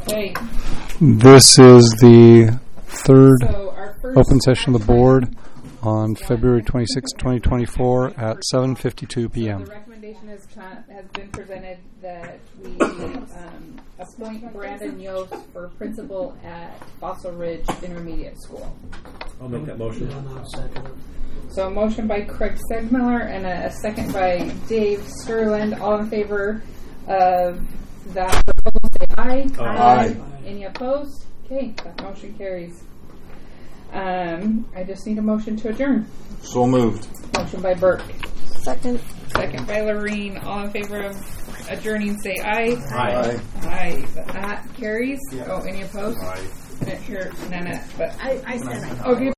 Okay. This is the third So our first open session of the action board on February 26, 2024 at 7:52 p.m. The recommendation has been presented that we appoint Brandon Yost for principal at Fossil Ridge Intermediate School. I'll make that motion. So a motion by Craig Stegmiller and a second by Dave Sterland. All in favor of that proposal, say aye. Aye. Any opposed? Okay, that motion carries. I just need a motion to adjourn. So moved. Motion by Burke. Second. Second by Lorene. All in favor of adjourning, say aye. Aye. Aye. That carries. Yeah. Oh, any opposed? Aye. I didn't hear Nanette, but I said I. okay.